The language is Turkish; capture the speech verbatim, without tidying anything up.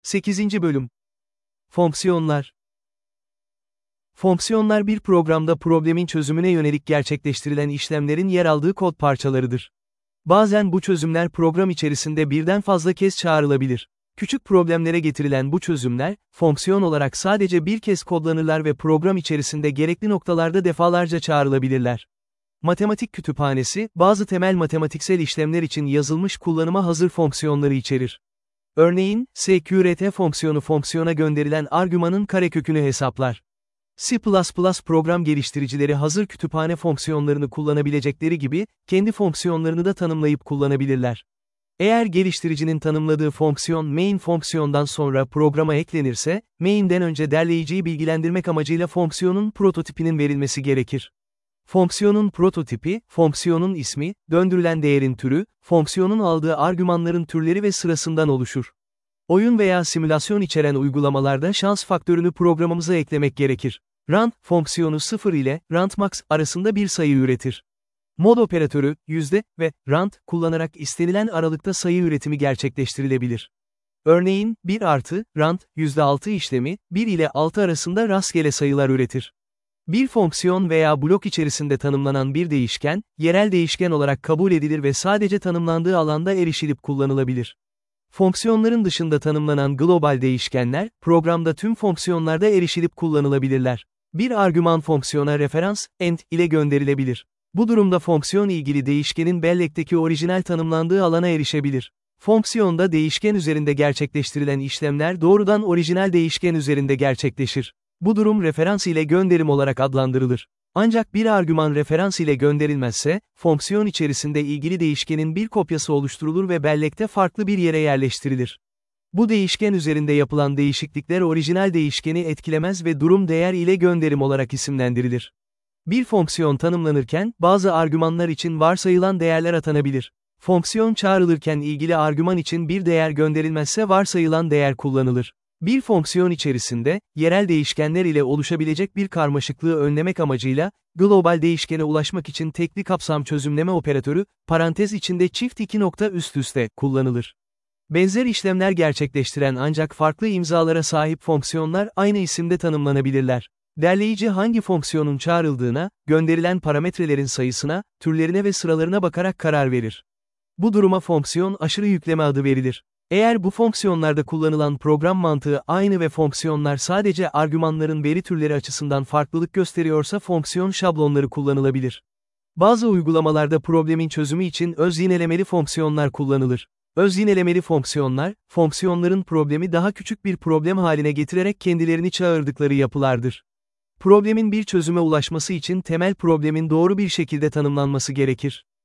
sekizinci Bölüm Fonksiyonlar. Fonksiyonlar bir programda problemin çözümüne yönelik gerçekleştirilen işlemlerin yer aldığı kod parçalarıdır. Bazen bu çözümler program içerisinde birden fazla kez çağrılabilir. Küçük problemlere getirilen bu çözümler, fonksiyon olarak sadece bir kez kodlanırlar ve program içerisinde gerekli noktalarda defalarca çağrılabilirler. Matematik kütüphanesi, bazı temel matematiksel işlemler için yazılmış kullanıma hazır fonksiyonları içerir. Örneğin, scrt fonksiyonu fonksiyona gönderilen argümanın karekökünü hesaplar. C plus plus program geliştiricileri hazır kütüphane fonksiyonlarını kullanabilecekleri gibi, kendi fonksiyonlarını da tanımlayıp kullanabilirler. Eğer geliştiricinin tanımladığı fonksiyon main fonksiyondan sonra programa eklenirse, main'den önce derleyiciyi bilgilendirmek amacıyla fonksiyonun prototipinin verilmesi gerekir. Fonksiyonun prototipi, fonksiyonun ismi, döndürülen değerin türü, fonksiyonun aldığı argümanların türleri ve sırasından oluşur. Oyun veya simülasyon içeren uygulamalarda şans faktörünü programımıza eklemek gerekir. Rand, fonksiyonu sıfır ile randmax arasında bir sayı üretir. Mod operatörü, yüzde ve rand kullanarak istenilen aralıkta sayı üretimi gerçekleştirilebilir. Örneğin, bir artı, rand, yüzde altı işlemi, bir ile altı arasında rastgele sayılar üretir. Bir fonksiyon veya blok içerisinde tanımlanan bir değişken, yerel değişken olarak kabul edilir ve sadece tanımlandığı alanda erişilip kullanılabilir. Fonksiyonların dışında tanımlanan global değişkenler, programda tüm fonksiyonlarda erişilip kullanılabilirler. Bir argüman fonksiyona referans, ent ile gönderilebilir. Bu durumda fonksiyon ilgili değişkenin bellekteki orijinal tanımlandığı alana erişebilir. Fonksiyonda değişken üzerinde gerçekleştirilen işlemler doğrudan orijinal değişken üzerinde gerçekleşir. Bu durum referans ile gönderim olarak adlandırılır. Ancak bir argüman referans ile gönderilmezse, fonksiyon içerisinde ilgili değişkenin bir kopyası oluşturulur ve bellekte farklı bir yere yerleştirilir. Bu değişken üzerinde yapılan değişiklikler orijinal değişkeni etkilemez ve durum değer ile gönderim olarak isimlendirilir. Bir fonksiyon tanımlanırken, bazı argümanlar için varsayılan değerler atanabilir. Fonksiyon çağrılırken ilgili argüman için bir değer gönderilmezse varsayılan değer kullanılır. Bir fonksiyon içerisinde, yerel değişkenler ile oluşabilecek bir karmaşıklığı önlemek amacıyla, global değişkene ulaşmak için tekli kapsam çözümleme operatörü, parantez içinde çift iki nokta üst üste, kullanılır. Benzer işlemler gerçekleştiren ancak farklı imzalara sahip fonksiyonlar aynı isimde tanımlanabilirler. Derleyici hangi fonksiyonun çağrıldığına, gönderilen parametrelerin sayısına, türlerine ve sıralarına bakarak karar verir. Bu duruma fonksiyon aşırı yükleme adı verilir. Eğer bu fonksiyonlarda kullanılan program mantığı aynı ve fonksiyonlar sadece argümanların veri türleri açısından farklılık gösteriyorsa fonksiyon şablonları kullanılabilir. Bazı uygulamalarda problemin çözümü için öz yinelemeli fonksiyonlar kullanılır. Öz yinelemeli fonksiyonlar, fonksiyonların problemi daha küçük bir problem haline getirerek kendilerini çağırdıkları yapılardır. Problemin bir çözüme ulaşması için temel problemin doğru bir şekilde tanımlanması gerekir.